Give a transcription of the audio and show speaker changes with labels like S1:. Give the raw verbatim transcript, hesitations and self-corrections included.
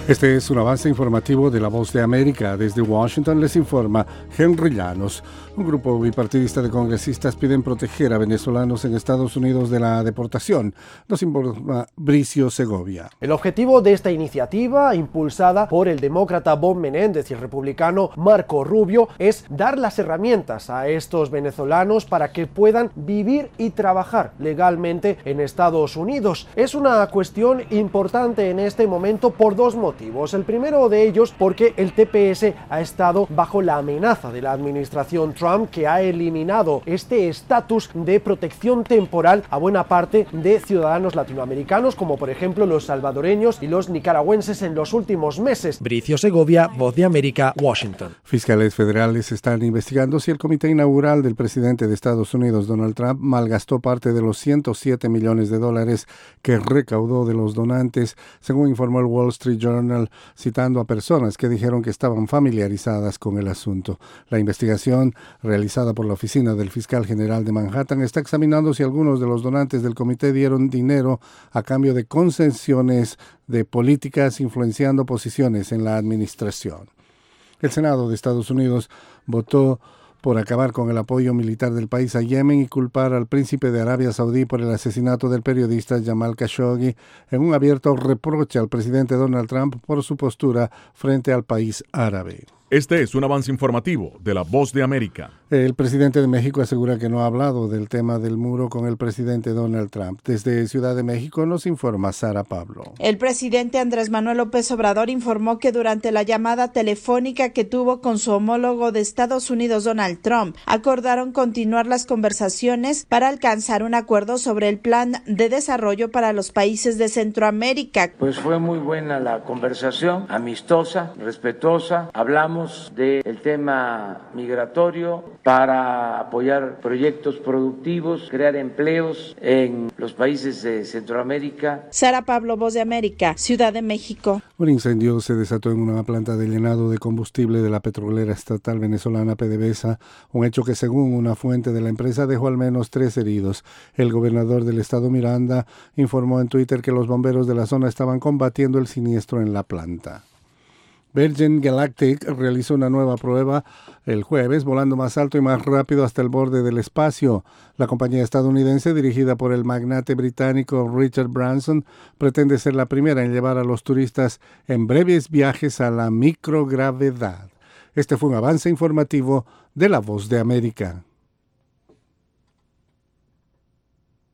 S1: Este es un avance informativo de La Voz de América. Desde Washington les informa Henry Llanos. Un grupo bipartidista de congresistas piden proteger a venezolanos en Estados Unidos de la deportación. Nos informa Bricio Segovia.
S2: El objetivo de esta iniciativa, impulsada por el demócrata Bob Menéndez y el republicano Marco Rubio, es dar las herramientas a estos venezolanos para que puedan vivir y trabajar legalmente en Estados Unidos. Es una cuestión importante en este momento por dos motivos. El primero de ellos porque el T P S ha estado bajo la amenaza de la administración Trump, que ha eliminado este estatus de protección temporal a buena parte de ciudadanos latinoamericanos, como por ejemplo los salvadoreños y los nicaragüenses en los últimos meses.
S3: Bricio Segovia, Voz de América, Washington.
S1: Fiscales federales están investigando si el comité inaugural del presidente de Estados Unidos, Donald Trump, malgastó parte de los ciento siete millones de dólares que recaudó de los donantes, según informó el Wall Street Journal, citando a personas que dijeron que estaban familiarizadas con el asunto. La investigación, realizada por la Oficina del Fiscal General de Manhattan, está examinando si algunos de los donantes del comité dieron dinero a cambio de concesiones de políticas influenciando posiciones en la administración. El Senado de Estados Unidos votó por acabar con el apoyo militar del país a Yemen y culpar al príncipe de Arabia Saudí por el asesinato del periodista Jamal Khashoggi, en un abierto reproche al presidente Donald Trump por su postura frente al país árabe.
S4: Este es un avance informativo de La Voz de América.
S1: El presidente de México asegura que no ha hablado del tema del muro con el presidente Donald Trump. Desde Ciudad de México nos informa Sara Pablo.
S5: El presidente Andrés Manuel López Obrador informó que durante la llamada telefónica que tuvo con su homólogo de Estados Unidos, Donald Trump, acordaron continuar las conversaciones para alcanzar un acuerdo sobre el plan de desarrollo para los países de Centroamérica.
S6: Pues fue muy buena la conversación, amistosa, respetuosa. Hablamos del tema migratorio para apoyar proyectos productivos, crear empleos en los países de Centroamérica.
S5: Sara Pablo, Voz de América, Ciudad de México.
S1: Un incendio se desató en una planta de llenado de combustible de la petrolera estatal venezolana PDVSA, un hecho que según una fuente de la empresa dejó al menos tres heridos. El gobernador del estado Miranda informó en Twitter que los bomberos de la zona estaban combatiendo el siniestro en la planta. Virgin Galactic realizó una nueva prueba el jueves, volando más alto y más rápido hasta el borde del espacio. La compañía estadounidense, dirigida por el magnate británico Richard Branson, pretende ser la primera en llevar a los turistas en breves viajes a la microgravedad. Este fue un avance informativo de La Voz de América.